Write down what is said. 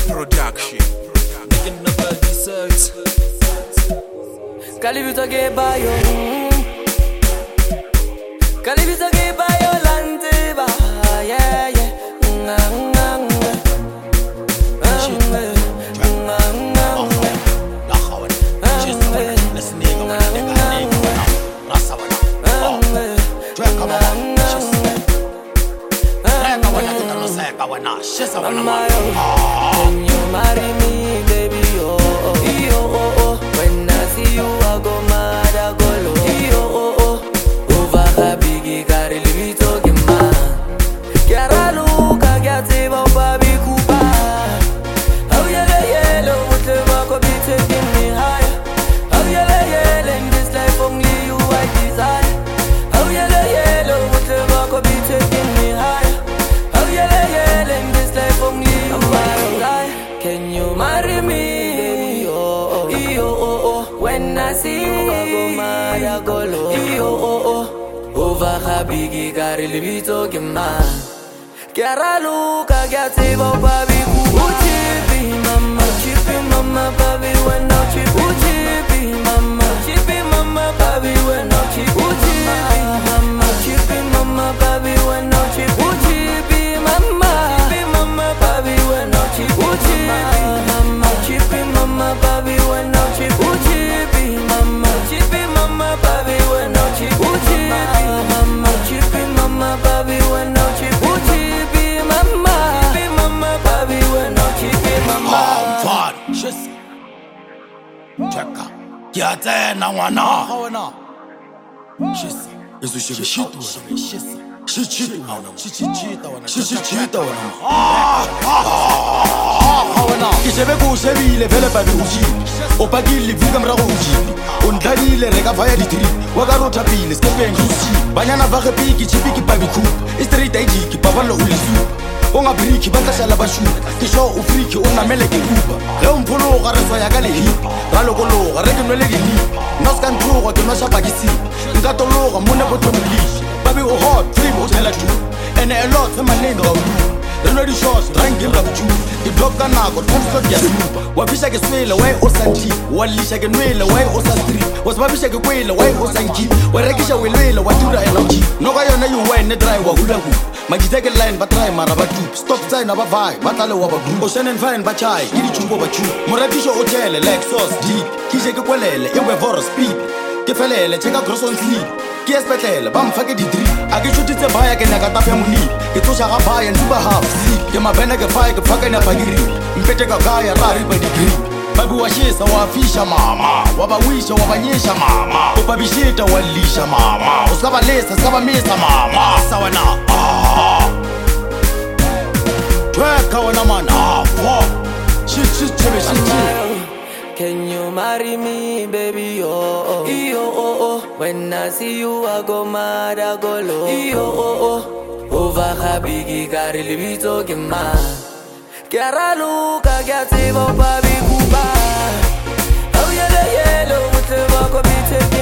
Production. Making up a dessert. Calibito che baio. Calibito che baio l'anteba. Yeah, yeah. Can you marry me, baby? Oh, oh, oh, oh. When I see you, I go mad, I go low. Oh, over biggie, got a little talking man. Chiara Luca, chiate va baby Cuba. Oh yellow, whatever could be taking me higher. Oh yellow, in this life only you I desire. Oh yellow, whatever could be taking me higher. Oh yellow, in this life only you I desire. Can you marry me, baby? Oh, oh, oh. When I see you, I go mad, I go low. Oh, over biggie, got a little talking man. Chiara Luca, chiate va baby Cuba. Chippy mama, baby, when no chip. Chippy mama, baby, when no chip. Chippy mama, baby, when no chip. Chippy mama, baby, when no chip. Chippy mama, baby, when no chip. Chippy mama, baby, when no chip. Chippy mama, baby, when no chip. Chippy mama, baby, when no chip. Mama, shisa, cheka, kiatena wana, shisa, isu shibitu, shisa, shichita wana. Kishebe kushebile vele baduji, opagili vika mraguji, undalile rega vaya ditri, wagarota pile skepe ngusi, banyana vage piki chipiki babiku, street ID babalo ulisu. Onga briki batashala bashu kisho ufriki unamele ke uba ge umpholo ga re tsaya ka le hip ra lokolo ga re ke nwele ke ni noska nthogo ke nosha bakisi nka tologa mone botomli babe o hot free hotel tu ene a lot my name go the ready shots drink him up tu the drop kana go comfort ya wa bisha ke swele why o santi wa lisha ke nwele why o sa street was babisha ke kwele why o sanki wa rekisha welele wa tura energy no ga yona you wine drive wa hulangu magiteke line ba try mara ba tu stop sign aba vibe ba tale wa ba group ocean and fine ba chai ili chumbo ba chu moratisho hotel like sauce deep kije ke kwelele e we for speed ke felele cheka cross on sleep ke espetlele ba mfake di drip a ke chutitse baya ke naka tafe muni ke tosha ga baya ntuba half sleep ke mabena ke fire ke faka na bagiri mpete ka kaya ra ri ba di grip babi wa shisa wa fisha mama wa ba wisha wa banyesha mama o babishita wa lisha mama uskaba lesa skaba misa mama sawana tweka wana mana Can you marry me, baby? Oh, oh. When I see you, I go mad, I go low. Oh. Over biggie, got a little talking man. Chiara Luca, chiate va baby Cuba. Oh yellow, whatever could be taken.